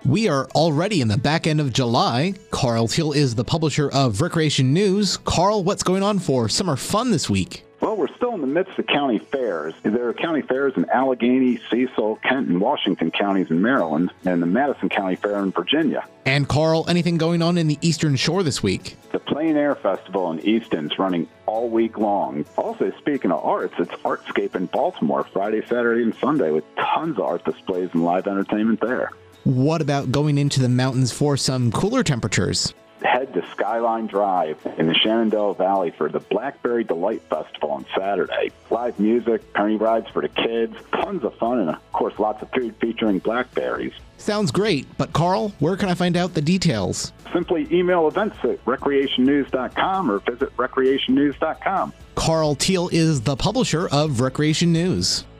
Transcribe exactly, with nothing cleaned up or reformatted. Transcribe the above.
We are already in the back end of July. Carl Teal is the publisher of Recreation News. Carl, what's going on for summer fun this week? Well, we're still in the midst of county fairs. There are county fairs in Allegheny, Cecil, Kent, and Washington counties in Maryland, and the Madison County Fair in Virginia. And Carl, anything going on in the Eastern Shore this week? The Plein Air Festival in Easton's running all week long. Also, speaking of arts, it's Artscape in Baltimore, Friday, Saturday, and Sunday, with tons of art displays and live entertainment there. What about going into the mountains for some cooler temperatures? Head to Skyline Drive in the Shenandoah Valley for the Blackberry Delight Festival on Saturday. Live music, pony rides for the kids, tons of fun, and of course lots of food featuring blackberries. Sounds great, but Carl, where can I find out the details? Simply email events at recreation news dot com or visit recreation news dot com. Carl Teal is the publisher of Recreation News.